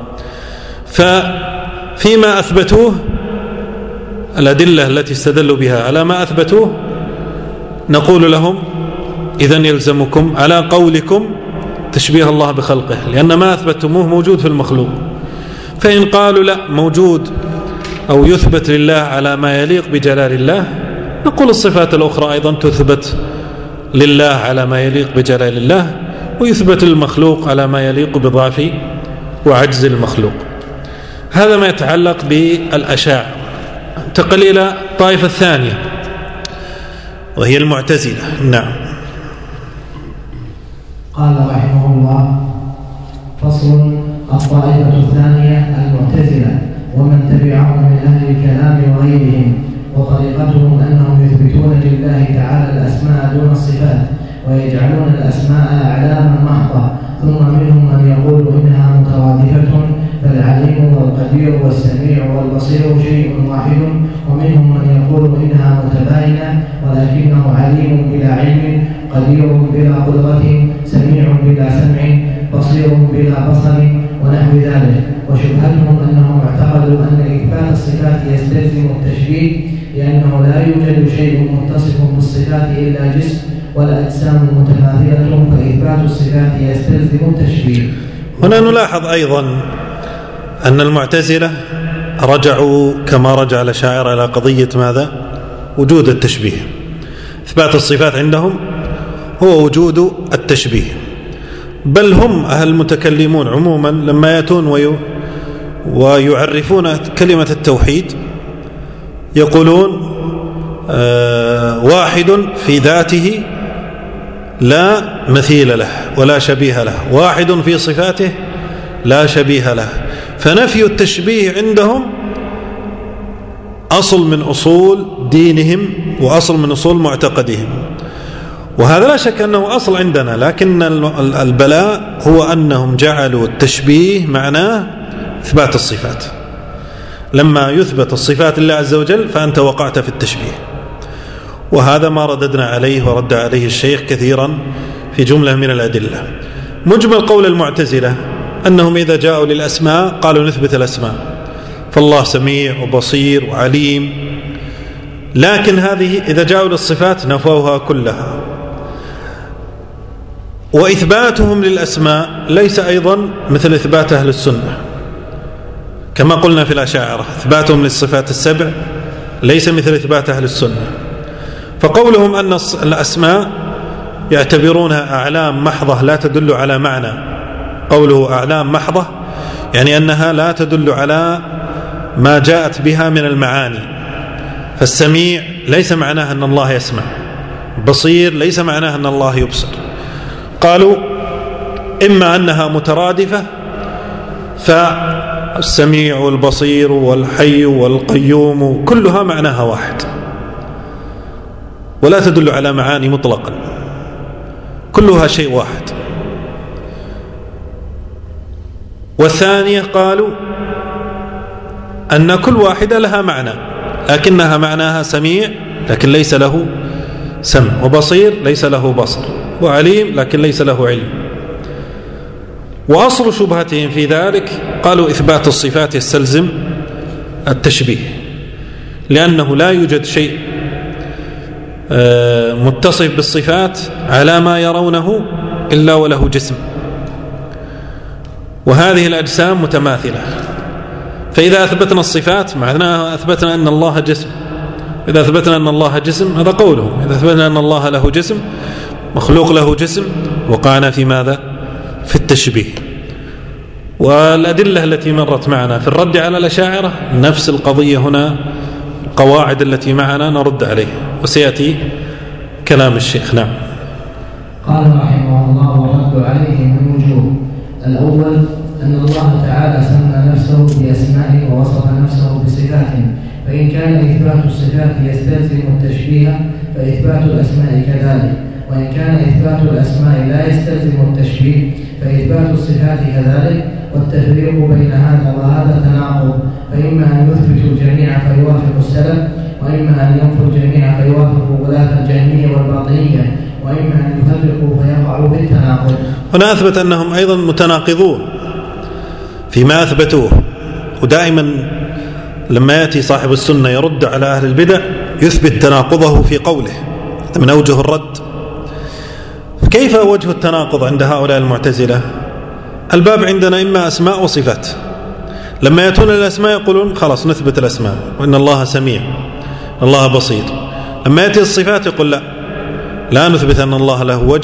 ففيما أثبتوه الأدلة التي استدلوا بها على ما أثبتوه نقول لهم إذن يلزمكم على قولكم تشبيه الله بخلقه، لأن ما أثبتموه موجود في المخلوق. فإن قالوا لا، موجود أو يثبت لله على ما يليق بجلال الله، نقول الصفات الأخرى أيضا تثبت لله على ما يليق بجلال الله، ويثبت للمخلوق على ما يليق بضعف وعجز المخلوق. هذا ما يتعلق بالأشاعرة. انتقل إلى الطائفة الثانية وهي المعتزلة. نعم. قال رحمه الله: فصل: الطائفة الثانية المعتزلة ومن تبعهم من أهل الكلام وغيرهم، وطريقتهم أنهم يثبتون لله تعالى الأسماء دون الصفات، ويجعلون الأسماء أعلاما محضة، ثم منهم من يقول إنها مترادفة، فالعليم والقدير والسميع والبصير شيء واحد، ومنهم من يقول إنها متباينة، ولكنه عليم بلا علم، قدير بلا قدرة، سميع بلا سمع، بصير بلا بصر، ونحو ذلك. وشبهتهم أنهم اعتقدوا أن إثبات الصفات يستلزم التشبيه، لأنه لا يوجد شيء متصف بالصفات إلا جسم والأجسام متماثلة، فإثبات الصفات يستلزم التشبيه. هنا نلاحظ أيضا أن المعتزلة رجعوا كما رجع الأشاعرة إلى قضية ماذا؟ وجود التشبيه. إثبات الصفات عندهم هو وجود التشبيه، بل هم أهل المتكلمون عموما لما يأتون ويعرفون كلمة التوحيد يقولون واحد في ذاته لا مثيل له ولا شبيه له، واحد في صفاته لا شبيه له. فنفي التشبيه عندهم أصل من أصول دينهم وأصل من أصول معتقدهم، وهذا لا شك أنه أصل عندنا، لكن البلاء هو أنهم جعلوا التشبيه معناه إثبات الصفات. لما يثبت الصفات لله عز وجل فأنت وقعت في التشبيه، وهذا ما رددنا عليه ورد عليه الشيخ كثيرا في جملة من الأدلة. مجمل قول المعتزلة أنهم إذا جاءوا للأسماء قالوا نثبت الأسماء، فالله سميع وبصير وعليم، لكن هذه إذا جاءوا للصفات نفوها كلها. وإثباتهم للأسماء ليس أيضا مثل إثبات أهل السنة، كما قلنا في الأشاعرة إثباتهم للصفات السبع ليس مثل إثبات أهل السنة. فقولهم أن الأسماء يعتبرونها أعلام محضة لا تدل على معنى، قوله أعلام محضة يعني أنها لا تدل على ما جاءت بها من المعاني. فالسميع ليس معناه أن الله يسمع، بصير ليس معناه أن الله يبصر. قالوا إما أنها مترادفة، فالسميع والبصير والحي والقيوم كلها معناها واحد ولا تدل على معاني مطلقا، كلها شيء واحد. والثانية قالوا أن كل واحدة لها معنى، لكنها معناها سميع لكن ليس له سمع، وبصير ليس له بصر، وعليم لكن ليس له علم. وأصل شبهتهم في ذلك قالوا إثبات الصفات يستلزم التشبيه، لأنه لا يوجد شيء متصف بالصفات على ما يرونه إلا وله جسم، وهذه الأجسام متماثلة. فإذا أثبتنا الصفات معناها أثبتنا أن الله جسم، إذا أثبتنا أن الله جسم هذا قولهم، إذا أثبتنا أن الله له جسم، مخلوق له جسم، وقعنا في ماذا؟ في التشبيه. والأدلة التي مرت معنا في الرد على الأشاعرة نفس القضية هنا، القواعد التي معنا نرد عليها، وسيأتي كلام الشيخ. نعم. قال رحمه الله: ورد عليه من وجوه. الأول أن الله تعالى سمى نفسه بأسماء ووصف نفسه بصفات، فإن كان إثبات الصفات يستلزم التشبيه فإثبات الأسماء كذلك، وإن كان إثبات الأسماء لا يستلزم التشبيه فإثبات الصفات كذلك. والتفريق بين هذا وهذا تناقض، فإما أن يثبت الجميع فيوافق السلف، وإما أن ينفوا الجميع فيوافق غلاة الجهمية والباطنية، وإما أن يفرقوا فيقعوا بالتناقض. هنا أثبت أنهم أيضا متناقضون فيما أثبتوه، ودائما لما يأتي صاحب السنة يرد على أهل البدع يثبت تناقضه في قوله، من أوجه الرد. كيف وجه التناقض عند هؤلاء المعتزلة؟ الباب عندنا إما أسماء وصفات، لما يأتون الأسماء يقولون خلاص نثبت الأسماء وإن الله سميع الله بصير. لما يأتي الصفات يقول لا نثبت أن الله له وجه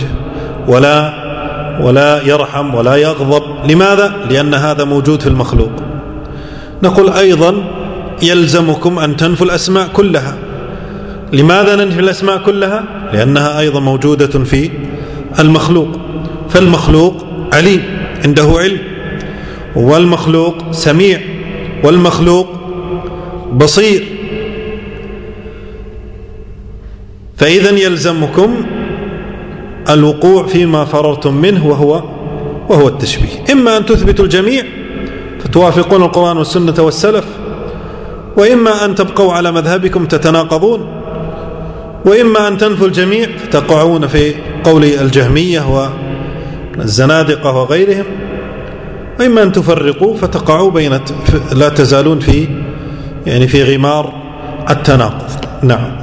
ولا يرحم ولا يغضب. لماذا؟ لأن هذا موجود في المخلوق. نقول أيضا يلزمكم أن تنفوا الأسماء كلها، لماذا ننفي الأسماء كلها؟ لأنها أيضا موجودة في المخلوق، فالمخلوق عليم عنده علم، والمخلوق سميع، والمخلوق بصير. فإذا يلزمكم الوقوع فيما فررتم منه وهو التشبيه. إما أن تثبتوا الجميع فتوافقون القرآن والسنة والسلف، وإما أن تبقوا على مذهبكم تتناقضون، وإما أن تنفوا الجميع فتقعون في قول الجهمية والزنادقة وغيرهم، وإما أن تفرقوا فتقعوا لا تزالون في غمار التناقض. نعم.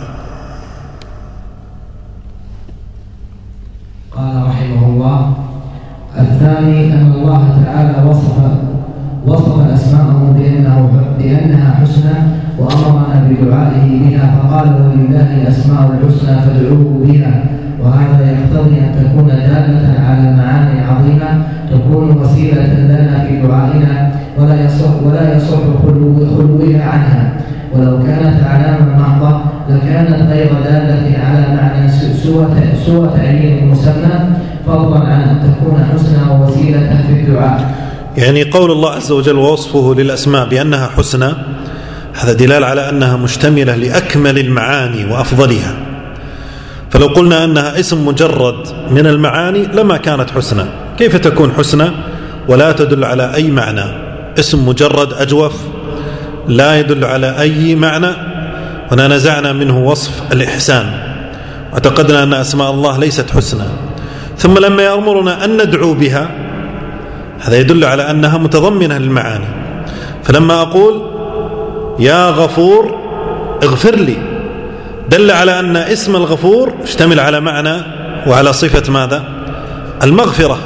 قال رحمه الله: الثاني أن الله تعالى وصف أسماءه بأنها حسنى وأمرنا بدعائه بها، فقال: ولله الأسماء الحسنى فادعوه بها. وهذا يقتضي أن تكون دالة على المعاني العظيمة تكون وسيلة لنا في دعائنا، ولا يصح خلوها عنها. ولو كانت علامة محضة لكانت غير دالة على معنى سوى تعيين المسمى، فضلا عن أن تكون حسنى ووسيلة في الدعاء. يعني قول الله عز وجل ووصفه للأسماء بأنها حسنى، هذا دلالة على أنها مشتملة لأكمل المعاني وأفضلها. فلو قلنا أنها اسم مجرد من المعاني لما كانت حسنى. كيف تكون حسنى ولا تدل على أي معنى؟ اسم مجرد أجوف لا يدل على أي معنى. هنا نزعنا منه وصف الإحسان، واعتقدنا أن أسماء الله ليست حسنى. ثم لما يأمرنا أن ندعو بها، هذا يدل على أنها متضمنة للمعاني. فلما أقول يا غفور اغفر لي، دل على أن اسم الغفور اشتمل على معنى وعلى صفة ماذا؟ المغفرة.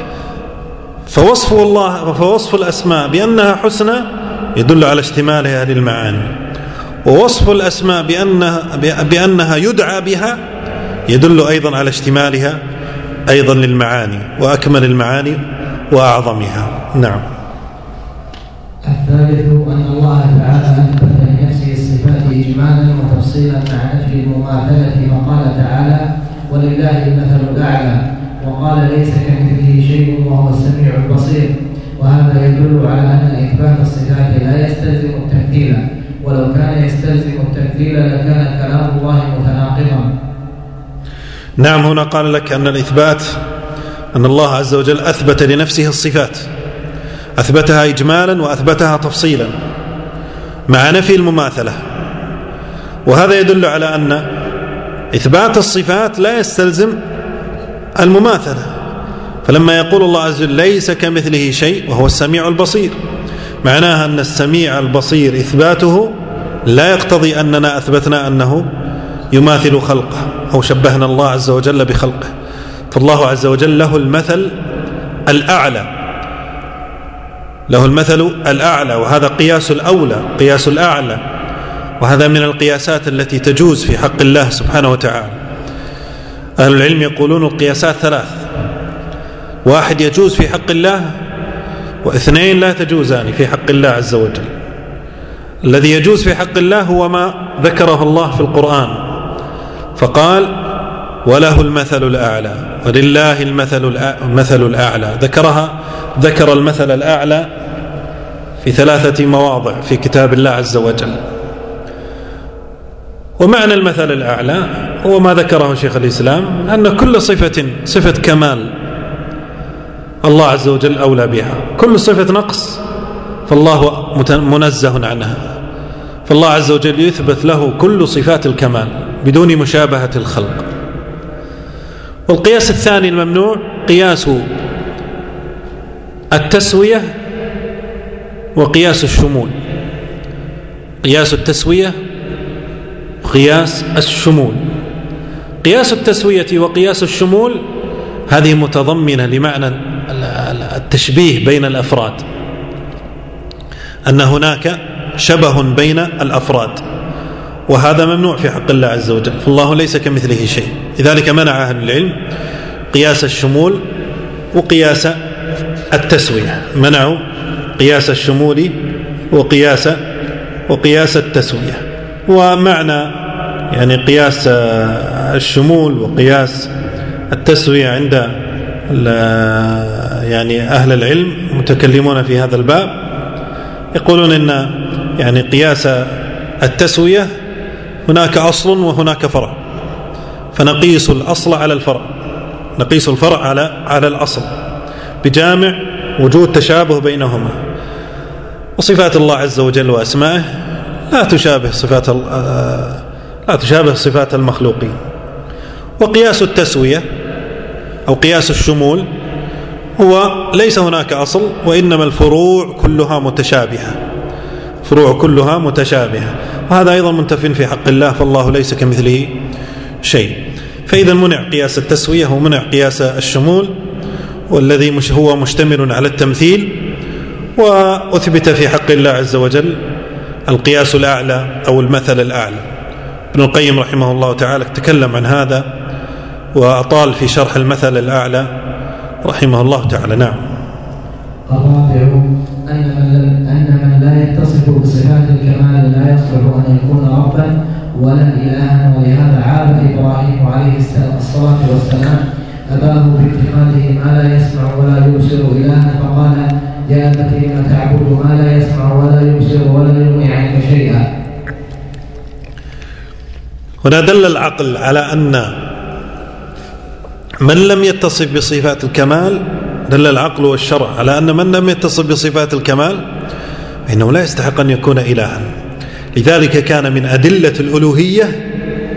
فوصف الأسماء بأنها حسنى يدل على اشتمالها للمعاني، ووصف الأسماء بأنها يدعى بها يدل أيضا على اشتمالها أيضا للمعاني وأكمل المعاني وأعظمها. نعم. الثالث أن الله تعالى أثبت لنفسه الصفات إجمالا وتفصيلا مع نفي المماثلة، فقال تعالى: ولله المثل الأعلى، وقال: ليس كمثله شيء وهو السميع البصير. وهذا يدل على أن إثبات الصفات لا يستلزم التمثيل، ولو كان يستلزم التمثيل لكان كلام الله متناقضا. نعم. هنا قال لك أن الإثبات أن الله عز وجل أثبت لنفسه الصفات، أثبتها إجمالا وأثبتها تفصيلا مع نفي المماثلة، وهذا يدل على أن إثبات الصفات لا يستلزم المماثلة. فلما يقول الله عز وجل ليس كمثله شيء وهو السميع البصير، معناها أن السميع البصير إثباته لا يقتضي أننا أثبتنا أنه يماثل خلقه أو شبهنا الله عز وجل بخلقه. فالله عز وجل له المثل الأعلى، له المثل الأعلى، وهذا قياس الأولى، قياس الأعلى، وهذا من القياسات التي تجوز في حق الله سبحانه وتعالى. أهل العلم يقولون القياسات ثلاث: واحد يجوز في حق الله، واثنين لا تجوزان في حق الله عز وجل. الذي يجوز في حق الله هو ما ذكره الله في القرآن، فقال: وله المثل الأعلى، ولله المثل الأعلى. ذكر المثل الأعلى في 3 مواضع في كتاب الله عز وجل. ومعنى المثل الأعلى هو ما ذكره شيخ الإسلام، أن كل صفة كمال الله عز وجل أولى بها، كل صفة نقص فالله منزه عنها. فالله عز وجل يثبت له كل صفات الكمال بدون مشابهة الخلق. والقياس الثاني الممنوع قياس التسوية وقياس الشمول. قياس التسوية وقياس الشمول. قياس التسوية وقياس الشمول هذه متضمنة لمعنى التشبيه بين الأفراد، أن هناك شبه بين الأفراد، وهذا ممنوع في حق الله عز وجل، فالله ليس كمثله شيء. لذلك منع أهل العلم قياس الشمول وقياس التسوية، منعوا قياس الشمول وقياس التسوية. ومعنى يعني قياس الشمول وقياس التسوية عند يعني أهل العلم متكلمون في هذا الباب يقولون إن يعني قياس التسوية هناك أصل وهناك فرع، فنقيس الأصل على الفرع، نقيس الفرع على الأصل بجامع وجود تشابه بينهما. وصفات الله عز وجل وأسمائه لا تشابه صفات المخلوقين. وقياس التسوية أو قياس الشمول هو ليس هناك أصل، وإنما الفروع كلها متشابهة، وهذا أيضا منتف في حق الله، فالله ليس كمثله شيء. فإذا منع قياس التسوية ومنع قياس الشمول، والذي هو مشتمل على التمثيل، وأثبت في حق الله عز وجل القياس الأعلى أو المثل الأعلى. ابن القيم رحمه الله تعالى تكلم عن هذا وأطال في شرح المثل الأعلى رحمه الله تعالى. نعم. الرابع أن من لا يتصف بصفات الكمال لا يصلح أن يكون ربا ولا إلها، ولهذا عاب إبراهيم عليه الصلاة والسلام أباه باتخاذه ما لا يسمع ولا يبصر إلها، فقال يا أبت لم تعبد ما لا يسمع ولا يبصر ولا يغني عنك شيئا. هنا دل العقل على أن من لم يتصف بصفات الكمال، دل العقل والشرع على أن من لم يتصف بصفات الكمال فإنه لا يستحق أن يكون إلها. لذلك كان من أدلة الألوهية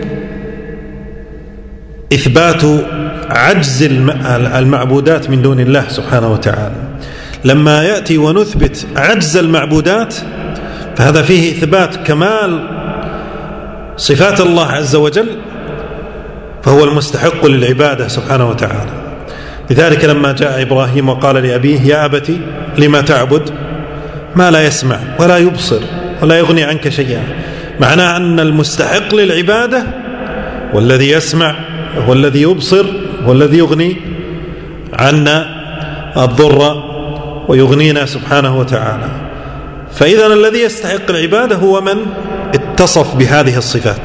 إثبات عجز المعبودات من دون الله سبحانه وتعالى. لما يأتي ونثبت عجز المعبودات فهذا فيه إثبات كمال صفات الله عز وجل، فهو المستحق للعبادة سبحانه وتعالى. لذلك لما جاء إبراهيم وقال لأبيه يا أبت لما تعبد ما لا يسمع ولا يبصر ولا يغني عنك شيئا، معناه أن المستحق للعبادة والذي يسمع والذي يبصر والذي يغني عنا الضر ويغنينا سبحانه وتعالى. فإذا الذي يستحق العبادة هو من اتصف بهذه الصفات.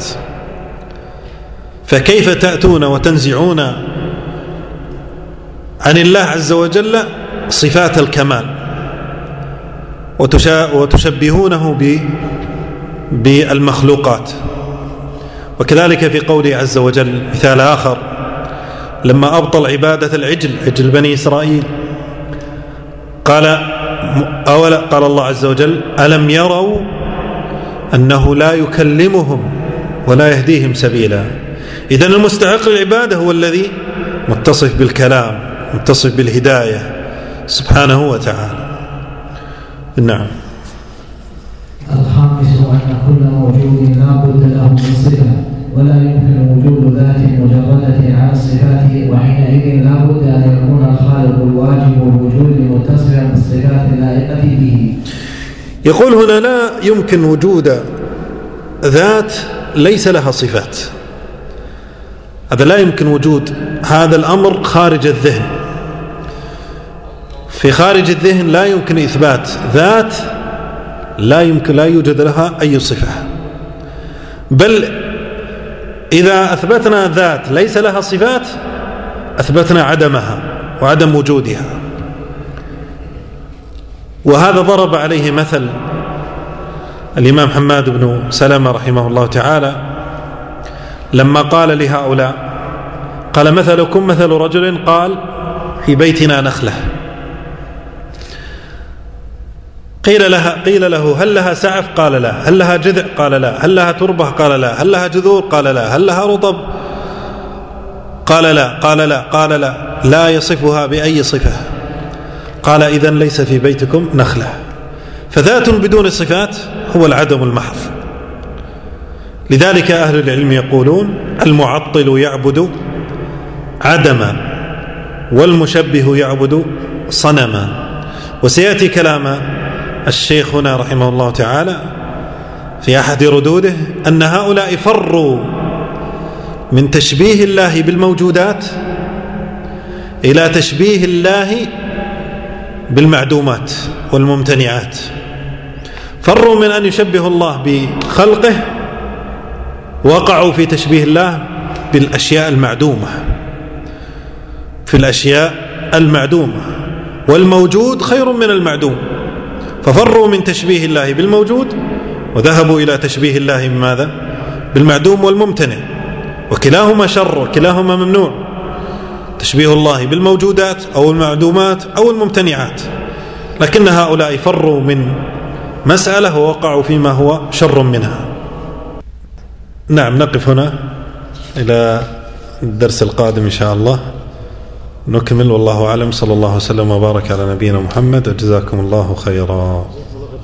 فكيف تأتون وتنزعون عن الله عز وجل صفات الكمال وتشبهونه بالمخلوقات؟ وكذلك في قوله عز وجل مثال آخر لما أبطل عبادة عجل بني إسرائيل قال الله عز وجل ألم يروا أنه لا يكلمهم ولا يهديهم سبيلا. إذن المستحق للعبادة هو الذي متصف بالكلام متصف بالهداية سبحانه وتعالى. نعم. الخامس أن كل موجود لا بد له من صفة، ولا يمكن وجود ذات مجردة عن الصفات، وحينئذ لا بد أن يكون الخالق الواجب الوجود متصفا بالصفات اللائقة به. يقول هنا لا يمكن وجود ذات ليس لها صفات، هذا لا يمكن وجود، هذا الأمر خارج الذهن. في خارج الذهن لا يمكن إثبات ذات لا يوجد لها أي صفة، بل إذا أثبتنا ذات ليس لها صفات أثبتنا عدمها وعدم وجودها. وهذا ضرب عليه مثل الإمام حماد بن سلمة رحمه الله تعالى لما قال لهؤلاء قال مثلكم مثل رجل قال في بيتنا نخلة، قيل له هل لها سعف؟ قال لا. هل لها جذع؟ قال لا. هل لها تربة؟ قال لا. هل لها جذور؟ قال لا. هل لها رطب؟ قال لا. قال لا لا يصفها بأي صفة. قال إذن ليس في بيتكم نخلة. فذات بدون صفات هو العدم المحض. لذلك أهل العلم يقولون المعطل يعبد عدما والمشبه يعبد صنما. وسيأتي كلام الشيخ هنا رحمه الله تعالى في أحد ردوده أن هؤلاء فروا من تشبيه الله بالموجودات إلى تشبيه الله بالمعدومات والممتنعات. فروا من أن يشبه الله بخلقه وقعوا في تشبيه الله بالأشياء المعدومة، في الأشياء المعدومة، والموجود خير من المعدوم، ففروا من تشبيه الله بالموجود وذهبوا إلى تشبيه الله بماذا؟ بالمعدوم والممتنع، وكلاهما شر وكلاهما ممنوع، تشبيه الله بالموجودات أو المعدومات أو الممتنعات، لكن هؤلاء فروا من مسألة ووقعوا فيما هو شر منها. نعم، نقف هنا إلى الدرس القادم إن شاء الله نكمل، والله أعلم. صلى الله وسلم وبارك على نبينا محمد، وجزاكم الله خيرا.